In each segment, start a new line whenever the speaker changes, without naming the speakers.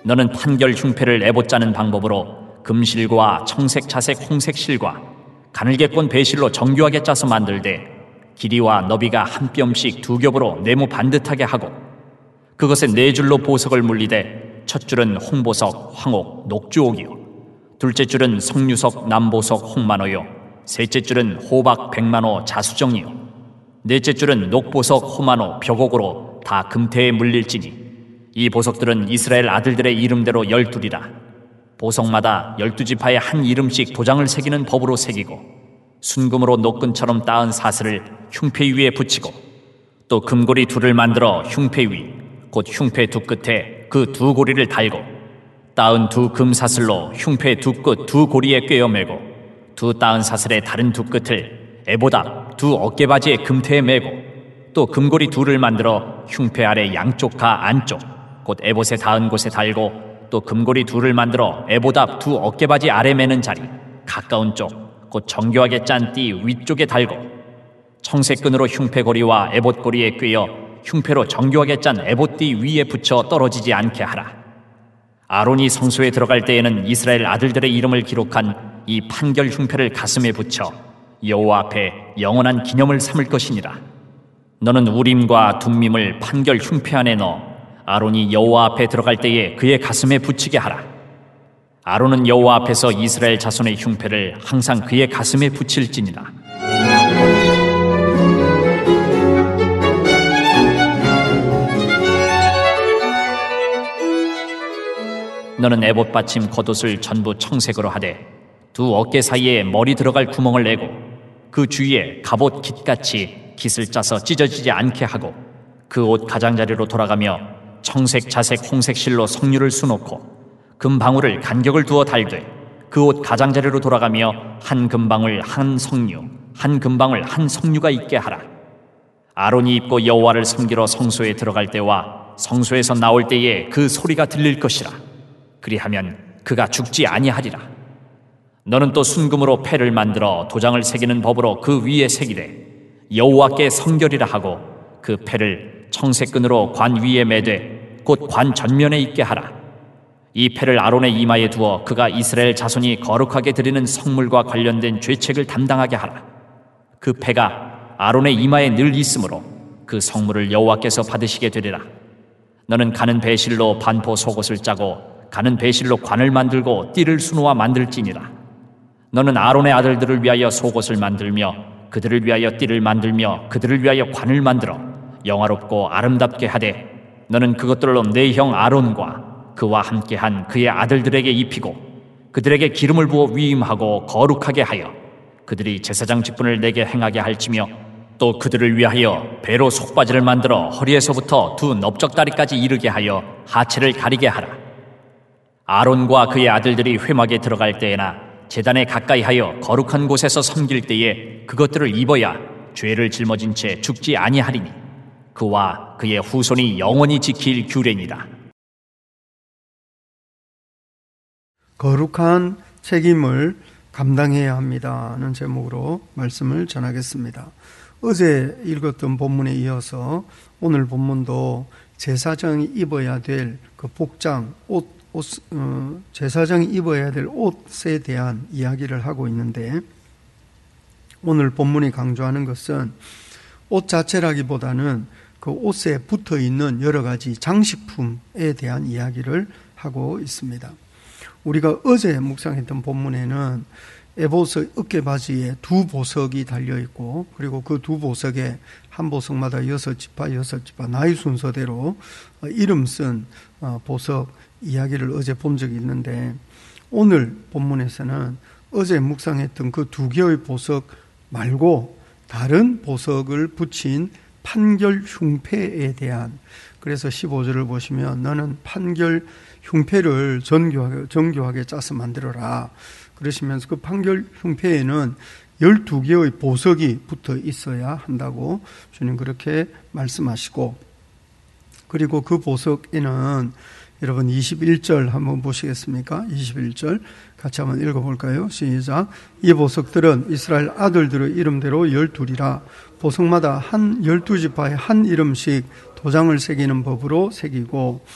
너는 판결 흉패를 에봇 짜는 방법으로 금실과 청색, 자색, 홍색 실과 가늘게 꼰 배실로 정교하게 짜서 만들되 길이와 너비가 한 뼘씩 두 겹으로 네모 반듯하게 하고 그것에 네 줄로 보석을 물리되 첫 줄은 홍보석, 황옥, 녹주옥이요 둘째 줄은 석류석, 남보석, 홍만호요 셋째 줄은 호박, 백만호, 자수정이요 넷째 줄은 녹보석, 호만호, 벽옥으로 다 금태에 물릴지니 이 보석들은 이스라엘 아들들의 이름대로 12이라 보석마다 12지파에 한 이름씩 도장을 새기는 법으로 새기고 순금으로 노끈처럼 따은 사슬을 흉패 위에 붙이고 또 금고리 둘을 만들어 흉패 위 곧 흉패 두 끝에 그 두 고리를 달고 따은 두 금사슬로 흉패 두 끝 두 고리에 꿰어 매고 두 따은 사슬의 다른 두 끝을 에봇 앞 두 어깨바지의 금태에 매고 또 금고리 둘을 만들어 흉패 아래 양쪽과 안쪽 곧 에봇에 닿은 곳에 달고 또 금고리 둘을 만들어 에봇 앞 두 어깨바지 아래 매는 자리 가까운 쪽 곧 정교하게 짠 띠 위쪽에 달고 청색끈으로 흉패고리와 에봇고리에 꿰어 흉패로 정교하게 짠 에봇띠 위에 붙여 떨어지지 않게 하라. 아론이 성소에 들어갈 때에는 이스라엘 아들들의 이름을 기록한 이 판결 흉패를 가슴에 붙여 여호와 앞에 영원한 기념을 삼을 것이니라. 너는 우림과 둠밈을 판결 흉패 안에 넣어 아론이 여호와 앞에 들어갈 때에 그의 가슴에 붙이게 하라. 아론은 여호와 앞에서 이스라엘 자손의 흉패를 항상 그의 가슴에 붙일지니라. 너는 에봇 받침 겉옷을 전부 청색으로 하되 두 어깨 사이에 머리 들어갈 구멍을 내고 그 주위에 갑옷 깃같이 깃을 짜서 찢어지지 않게 하고 그 옷 가장자리로 돌아가며 청색, 자색, 홍색 실로 석류를 수놓고 금방울을 간격을 두어 달되 그 옷 가장자리로 돌아가며 한 금방울 한 석류, 한 금방울 한 석류가 있게 하라. 아론이 입고 여호와를 섬기러 성소에 들어갈 때와 성소에서 나올 때에 그 소리가 들릴 것이라. 그리하면 그가 죽지 아니하리라. 너는 또 순금으로 패를 만들어 도장을 새기는 법으로 그 위에 새기되 여호와께 성결이라 하고 그 패를 청색끈으로 관 위에 매되 곧 관 전면에 있게 하라. 이 패를 아론의 이마에 두어 그가 이스라엘 자손이 거룩하게 드리는 성물과 관련된 죄책을 담당하게 하라. 그 패가 아론의 이마에 늘 있으므로 그 성물을 여호와께서 받으시게 되리라. 너는 가는 배실로 반포 속옷을 짜고 가는 배실로 관을 만들고 띠를 수놓아 만들지니라. 너는 아론의 아들들을 위하여 속옷을 만들며 그들을 위하여 띠를 만들며 그들을 위하여 관을 만들어 영화롭고 아름답게 하되 너는 그것들로 내 형 아론과 그와 함께한 그의 아들들에게 입히고 그들에게 기름을 부어 위임하고 거룩하게 하여 그들이 제사장 직분을 내게 행하게 할지며 또 그들을 위하여 배로 속바지를 만들어 허리에서부터 두 넓적다리까지 이르게 하여 하체를 가리게 하라. 아론과 그의 아들들이 회막에 들어갈 때에나 제단에 가까이 하여 거룩한 곳에서 섬길 때에 그것들을 입어야 죄를 짊어진 채 죽지 아니하리니 그와 그의 후손이 영원히 지킬 규례니라.
거룩한 책임을 감당해야 합니다는 제목으로 말씀을 전하겠습니다. 어제 읽었던 본문에 이어서 오늘 본문도 제사장이 입어야 될 그 복장, 제사장이 입어야 될 옷에 대한 이야기를 하고 있는데 오늘 본문이 강조하는 것은 옷 자체라기보다는 그 옷에 붙어 있는 여러 가지 장식품에 대한 이야기를 하고 있습니다. 우리가 어제 묵상했던 본문에는 에봇의 어깨바지에 두 보석이 달려있고 그리고 그 두 보석에 한 보석마다 6지파 나이 순서대로 이름 쓴 보석 이야기를 어제 본 적이 있는데 오늘 본문에서는 어제 묵상했던 그 두 개의 보석 말고 다른 보석을 붙인 판결 흉패에 대한, 그래서 15절을 보시면 너는 판결 흉패를 정교하게 짜서 만들어라 그러시면서 그 판결 흉패에는 12개의 보석이 붙어 있어야 한다고 주님 그렇게 말씀하시고, 그리고 그 보석에는 여러분 21절 한번 보시겠습니까? 21절 같이 한번 읽어볼까요? 시작. 이 보석들은 이스라엘 아들들의 이름대로 12이라 보석마다 한 12지파에 한 이름씩 도장을 새기는 법으로 새기고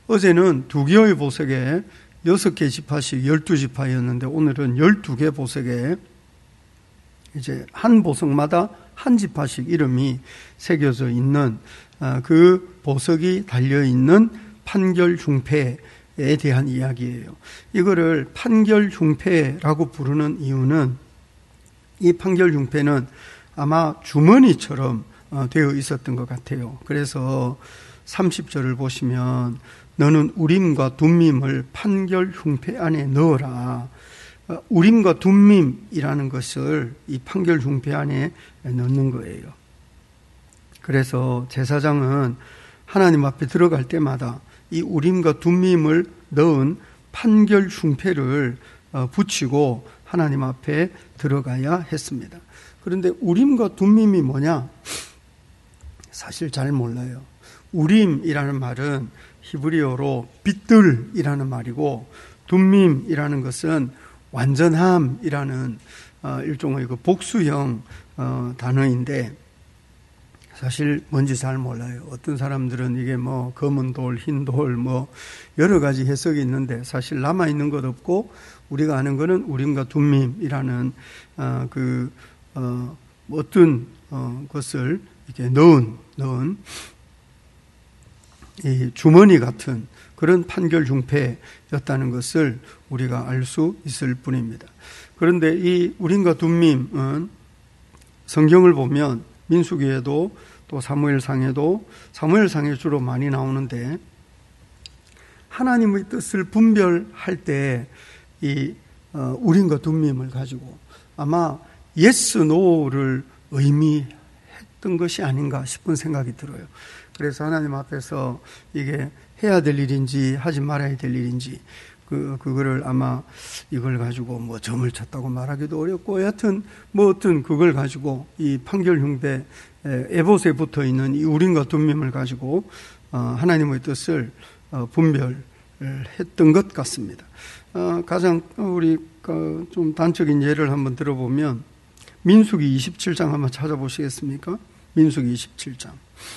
어제는 2개의 보석에 6개 지파씩 12지파였는데 오늘은 12개 보석에 이제 한 보석마다 한 지파씩 이름이 새겨져 있는 그 보석이 달려있는 판결중패에 대한 이야기예요. 이거를 판결중패라고 부르는 이유는 이 판결중패는 아마 주머니처럼 되어 있었던 것 같아요. 그래서 30절을 보시면 너는 우림과 둠밈을 판결중패 안에 넣어라. 우림과 둠밈이라는 것을 이 판결중패 안에 넣는 거예요. 그래서 제사장은 하나님 앞에 들어갈 때마다 이 우림과 둠밈을 넣은 판결중패를 붙이고 하나님 앞에 들어가야 했습니다. 그런데 우림과 둠밈이 뭐냐? 사실 잘 몰라요. 우림이라는 말은 히브리어로 빛들이라는 말이고 둠밈이라는 것은 완전함이라는 일종의 그 복수형 단어인데 사실 뭔지 잘 몰라요. 어떤 사람들은 이게 뭐 검은 돌, 흰 돌 뭐 여러 가지 해석이 있는데 사실 남아있는 것 없고 우리가 아는 거는 우림과 둠밈이라는 어떤 것을 이렇게 넣은 이 주머니 같은 그런 판결중패였다는 것을 우리가 알 수 있을 뿐입니다. 그런데 이 우림과 둠밈은 성경을 보면 민수기에도 또 사무엘상에 주로 많이 나오는데 하나님의 뜻을 분별할 때 이 우림과 둠밈을 가지고 아마 yes, no를 의미했던 것이 아닌가 싶은 생각이 들어요. 그래서 하나님 앞에서 이게 해야 될 일인지 하지 말아야 될 일인지 그거를 아마 이걸 가지고 뭐 점을 쳤다고 말하기도 어렵고 여하튼 뭐 어떤 그걸 가지고 이 판결흉배 에봇에 붙어 있는 이 우림과 둠밈을 가지고 하나님의 뜻을 분별했던 것 같습니다. 가장 우리 좀 단적인 예를 한번 들어보면 민수기 27장 한번 찾아보시겠습니까? 민수기 27장.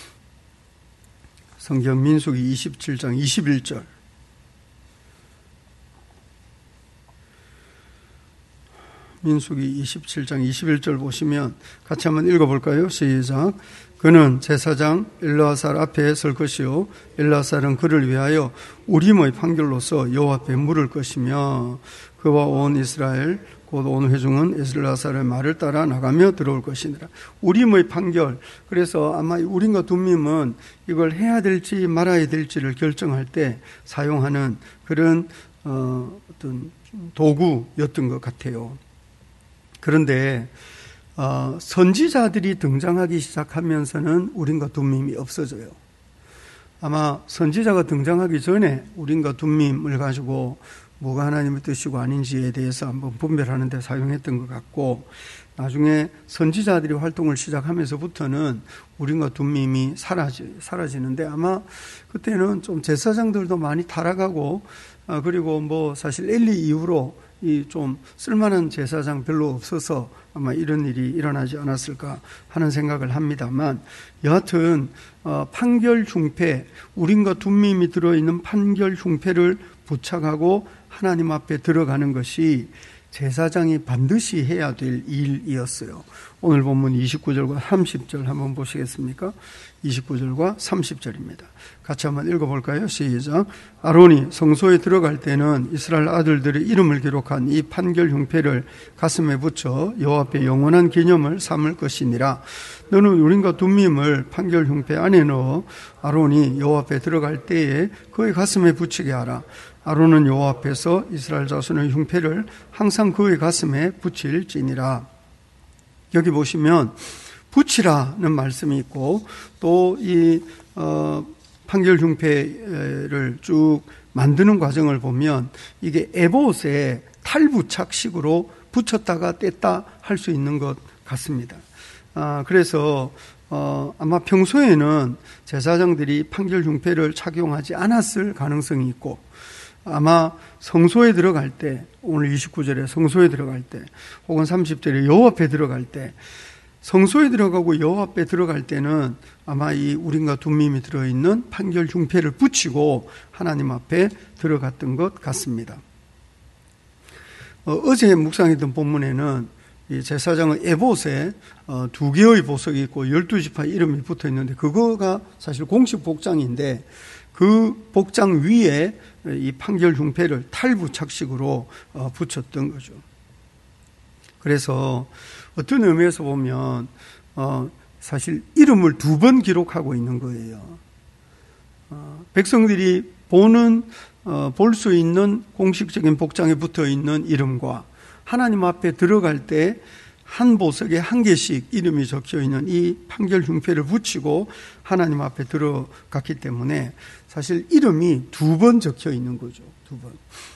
성경 민수기 27장 21절. 민수기 27장 21절 보시면 같이 한번 읽어볼까요? 시작. 그는 제사장 엘르아살 앞에 설 것이요 엘르아살은 그를 위하여 우림의 판결로서 여호와 앞에 물을 것이며 그와 온 이스라엘 곧 온 회중은 엘르아살의 말을 따라 나가며 들어올 것이니라. 우림의 판결. 그래서 아마 우림과 둠밈은 이걸 해야 될지 말아야 될지를 결정할 때 사용하는 그런 어떤 도구였던 것 같아요. 그런데 선지자들이 등장하기 시작하면서는 우림과 둠밈이 없어져요. 아마 선지자가 등장하기 전에 우림과 둠밈을 가지고 뭐가 하나님의 뜻이고 아닌지에 대해서 한번 분별하는 데 사용했던 것 같고 나중에 선지자들이 활동을 시작하면서부터는 우림과 둠밈이 사라지는데 아마 그때는 좀 제사장들도 많이 타락하고 그리고 뭐 사실 엘리 이후로 이 좀 쓸만한 제사장 별로 없어서 아마 이런 일이 일어나지 않았을까 하는 생각을 합니다만 여하튼 판결중패 우림과 둠밈이 들어있는 판결중패를 부착하고 하나님 앞에 들어가는 것이 제사장이 반드시 해야 될 일이었어요. 오늘 본문 29절과 30절 한번 보시겠습니까? 29절과 30절입니다. 같이 한번 읽어볼까요? 시작. 아론이 성소에 들어갈 때는 이스라엘 아들들의 이름을 기록한 이 판결 흉패를 가슴에 붙여 여호와 앞에 영원한 기념을 삼을 것이니라. 너는 우림과 둠밈을 판결 흉패 안에 넣어 아론이 여호와 앞에 들어갈 때에 그의 가슴에 붙이게 하라. 아론은 여호와 앞에서 이스라엘 자손의 흉패를 항상 그의 가슴에 붙일지니라. 여기 보시면 붙이라는 말씀이 있고 또 이 판결 흉패를 쭉 만드는 과정을 보면 이게 에봇에 탈부착식으로 붙였다가 뗐다 할 수 있는 것 같습니다. 그래서 아마 평소에는 제사장들이 판결 흉패를 착용하지 않았을 가능성이 있고 아마 성소에 들어갈 때 오늘 29절에 성소에 들어갈 때 혹은 30절에 여호와 앞에 들어갈 때 성소에 들어가고 여호와 앞에 들어갈 때는 아마 이 우림과 둠밈이 들어있는 판결 흉패를 붙이고 하나님 앞에 들어갔던 것 같습니다. 어제 묵상했던 본문에는 이 제사장의 에봇에 2개의 보석이 있고 12지파 이름이 붙어 있는데 그거가 사실 공식 복장인데 그 복장 위에 이 판결 흉패를 탈부착식으로 붙였던 거죠. 그래서 어떤 의미에서 보면 사실 이름을 2번 기록하고 있는 거예요. 백성들이 볼 수 있는 공식적인 복장에 붙어 있는 이름과 하나님 앞에 들어갈 때 한 보석에 1개씩 이름이 적혀 있는 이 판결 흉패를 붙이고 하나님 앞에 들어갔기 때문에 사실 이름이 2번 적혀 있는 거죠. 2번.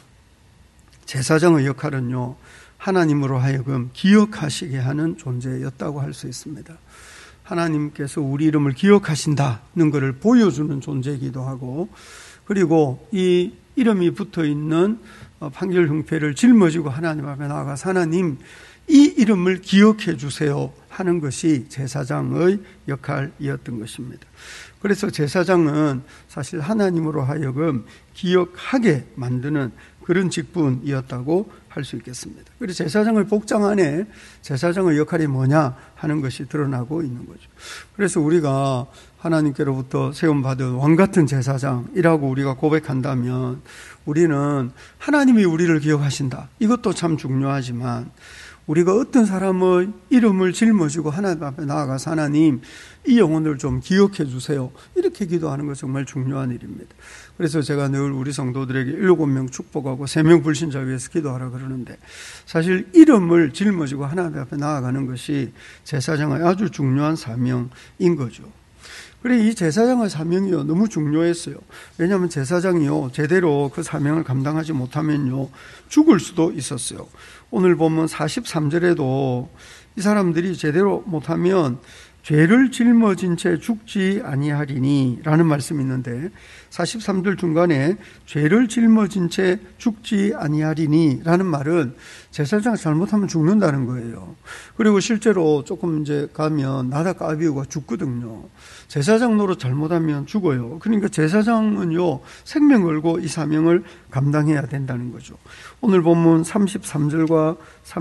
제사장의 역할은요, 하나님으로 하여금 기억하시게 하는 존재였다고 할 수 있습니다. 하나님께서 우리 이름을 기억하신다는 것을 보여주는 존재이기도 하고, 그리고 이 이름이 붙어 있는 판결 흉패를 짊어지고 하나님 앞에 나아가서 하나님 이 이름을 기억해 주세요 하는 것이 제사장의 역할이었던 것입니다. 그래서 제사장은 사실 하나님으로 하여금 기억하게 만드는 그런 직분이었다고 할 수 있겠습니다. 그래서 제사장의 복장 안에 제사장의 역할이 뭐냐 하는 것이 드러나고 있는 거죠. 그래서 우리가 하나님께로부터 세움받은 왕같은 제사장이라고 우리가 고백한다면 우리는 하나님이 우리를 기억하신다. 이것도 참 중요하지만 우리가 어떤 사람의 이름을 짊어지고 하나님 앞에 나아가서 하나님 이 영혼을 좀 기억해 주세요. 이렇게 기도하는 것 정말 중요한 일입니다. 그래서 제가 늘 우리 성도들에게 7명 축복하고 3명 불신자 위해서 기도하라 그러는데 사실 이름을 짊어지고 하나님 앞에 나아가는 것이 제사장의 아주 중요한 사명인 거죠. 그래 이 제사장의 사명이요 너무 중요했어요. 왜냐하면 제사장이요 제대로 그 사명을 감당하지 못하면요 죽을 수도 있었어요. 오늘 보면 43절에도 이 사람들이 제대로 못하면 죄를 짊어진 채 죽지 아니하리니 라는 말씀이 있는데 43절 중간에 죄를 짊어진 채 죽지 아니하리니 라는 말은 제사장이 잘못하면 죽는다는 거예요. 그리고 실제로 조금 이제 가면 나다가 아비후가 죽거든요. 제사장 노릇 잘못하면 죽어요. 그러니까 제사장은요 생명 걸고 이 사명을 감당해야 된다는 거죠. 오늘 본문 33절과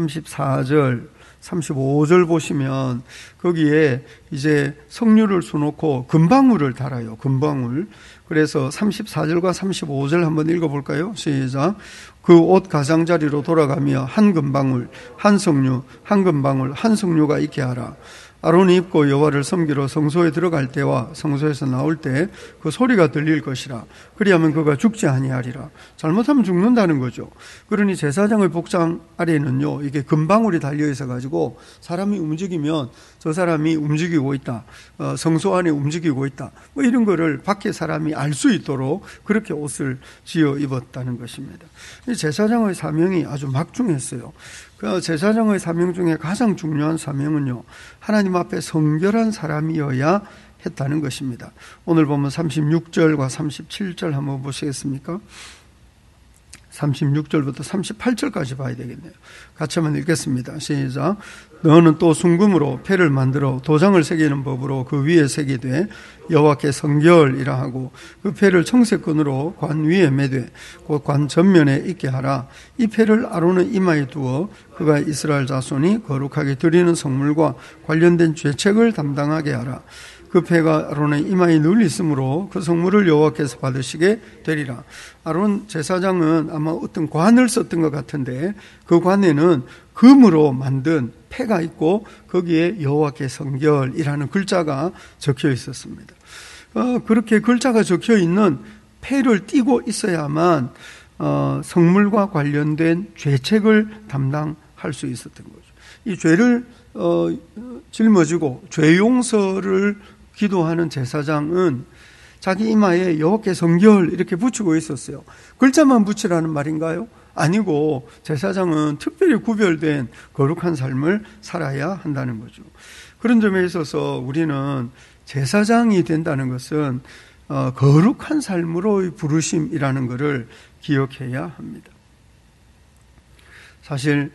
34절 35절 보시면 거기에 이제 석류를 수놓고 금방울을 달아요. 금방울. 그래서 34절과 35절 한번 읽어볼까요? 시작. 그 옷 가장자리로 돌아가며 한 금방울, 한 석류, 한 금방울, 한 석류가 있게 하라. 아론이 입고 여호와를 섬기러 성소에 들어갈 때와 성소에서 나올 때 그 소리가 들릴 것이라. 그리하면 그가 죽지 아니하리라. 잘못하면 죽는다는 거죠. 그러니 제사장의 복장 아래는요 이게 금방울이 달려 있어 가지고 사람이 움직이면 저 사람이 움직이고 있다. 성소 안에 움직이고 있다. 뭐 이런 거를 밖에 사람이 알 수 있도록 그렇게 옷을 지어 입었다는 것입니다. 제사장의 사명이 아주 막중했어요. 그 제사장의 사명 중에 가장 중요한 사명은요 하나님 앞에 성결한 사람이어야 했다는 것입니다. 오늘 보면 36절과 37절 한번 보시겠습니까? 36절부터 38절까지 봐야 되겠네요. 같이 한번 읽겠습니다. 시작. 너는 또 순금으로 패를 만들어 도장을 새기는 법으로 그 위에 새기되 여호와께 성결이라 하고 그 패를 청색끈으로 관 위에 매되 곧 관 전면에 있게 하라. 이 패를 아론의 이마에 두어 그가 이스라엘 자손이 거룩하게 드리는 성물과 관련된 죄책을 담당하게 하라. 그 패가 아론의 이마에 늘 있으므로 그 성물을 여호와께서 받으시게 되리라. 아론 제사장은 아마 어떤 관을 썼던 것 같은데 그 관에는 금으로 만든 패가 있고 거기에 여호와께 성결이라는 글자가 적혀 있었습니다. 그렇게 글자가 적혀 있는 패를 띠고 있어야만 성물과 관련된 죄책을 담당할 수 있었던 거죠. 이 죄를 짊어지고 죄 용서를 기도하는 제사장은 자기 이마에 여호와께 성결 이렇게 붙이고 있었어요. 글자만 붙이라는 말인가요? 아니고 제사장은 특별히 구별된 거룩한 삶을 살아야 한다는 거죠. 그런 점에 있어서 우리는 제사장이 된다는 것은 거룩한 삶으로의 부르심이라는 것을 기억해야 합니다. 사실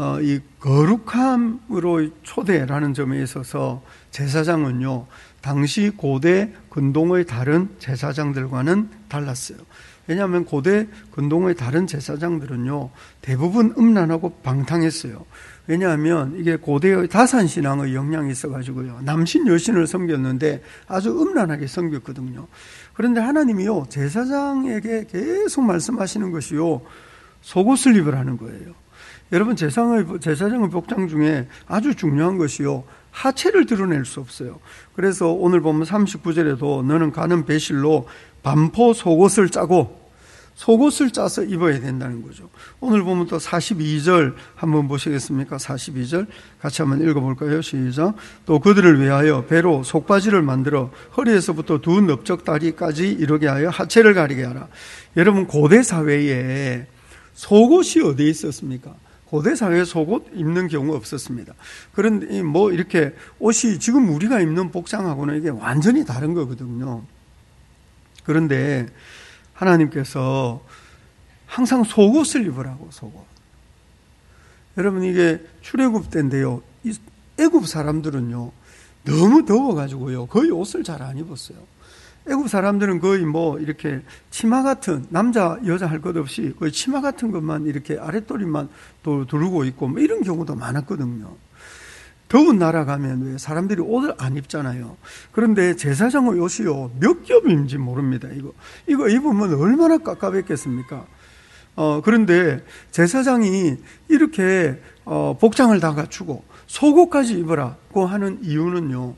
이 거룩함으로 초대라는 점에 있어서 제사장은요, 당시 고대 근동의 다른 제사장들과는 달랐어요. 왜냐하면 고대 근동의 다른 제사장들은요, 대부분 음란하고 방탕했어요. 왜냐하면 이게 고대의 다산신앙의 영향이 있어가지고요, 남신 여신을 섬겼는데 아주 음란하게 섬겼거든요. 그런데 하나님이요, 제사장에게 계속 말씀하시는 것이요, 속옷을 입으라는 거예요. 여러분, 제사장의 복장 중에 아주 중요한 것이요, 하체를 드러낼 수 없어요. 그래서 오늘 보면 39절에도 너는 가는 배실로 반포 속옷을 짜고 속옷을 짜서 입어야 된다는 거죠. 오늘 보면 또 42절 한번 보시겠습니까? 42절 같이 한번 읽어볼까요? 시작. 또 그들을 위하여 배로 속바지를 만들어 허리에서부터 두 넓적다리까지 이르게 하여 하체를 가리게 하라. 여러분, 고대 사회에 속옷이 어디에 있었습니까? 고대 사회에 속옷 입는 경우 없었습니다. 그런데 이렇게 옷이 지금 우리가 입는 복장하고는 이게 완전히 다른 거거든요. 그런데 하나님께서 항상 속옷을 입으라고, 속옷. 여러분, 이게 출애굽 때인데요, 애굽 사람들은요, 너무 더워가지고요, 거의 옷을 잘 안 입었어요. 애굽 사람들은 거의 이렇게 치마 같은, 남자 여자 할 것 없이 거의 치마 같은 것만 이렇게 아랫도리만 또 두르고 있고 이런 경우도 많았거든요. 더운 나라 가면 왜 사람들이 옷을 안 입잖아요. 그런데 제사장의 옷이요, 몇 겹인지 모릅니다. 이거 입으면 얼마나 깝깝했겠습니까? 그런데 제사장이 이렇게 복장을 다 갖추고 속옷까지 입으라고 하는 이유는요,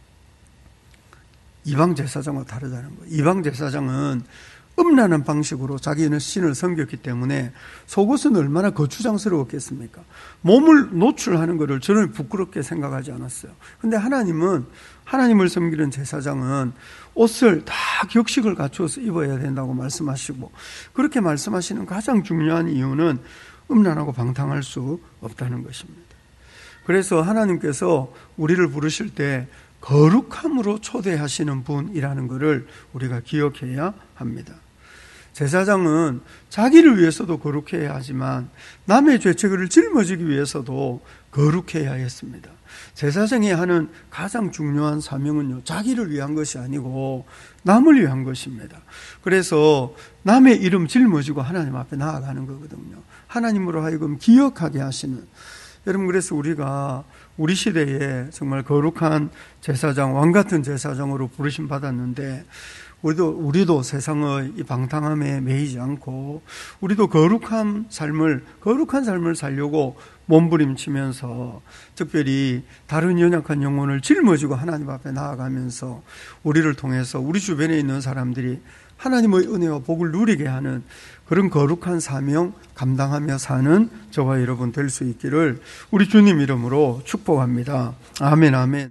이방 제사장과 다르다는 거예요. 이방 제사장은 음란한 방식으로 자기는 신을 섬겼기 때문에 속옷은 얼마나 거추장스러웠겠습니까? 몸을 노출하는 것을 저는 부끄럽게 생각하지 않았어요. 그런데 하나님을 섬기는 제사장은 옷을 다 격식을 갖추어서 입어야 된다고 말씀하시고, 그렇게 말씀하시는 가장 중요한 이유는 음란하고 방탕할 수 없다는 것입니다. 그래서 하나님께서 우리를 부르실 때 거룩함으로 초대하시는 분이라는 것을 우리가 기억해야 합니다. 제사장은 자기를 위해서도 거룩해야 하지만 남의 죄책을 짊어지기 위해서도 거룩해야 했습니다. 제사장이 하는 가장 중요한 사명은요, 자기를 위한 것이 아니고 남을 위한 것입니다. 그래서 남의 이름 짊어지고 하나님 앞에 나아가는 거거든요. 하나님으로 하여금 기억하게 하시는. 여러분, 그래서 우리가 우리 시대에 정말 거룩한 제사장, 왕 같은 제사장으로 부르심 받았는데, 우리도 세상의 이 방탕함에 매이지 않고 우리도 거룩한 삶을 살려고 몸부림치면서, 특별히 다른 연약한 영혼을 짊어지고 하나님 앞에 나아가면서 우리를 통해서 우리 주변에 있는 사람들이 하나님의 은혜와 복을 누리게 하는 그런 거룩한 사명 감당하며 사는 저와 여러분 될 수 있기를 우리 주님 이름으로 축복합니다. 아멘, 아멘.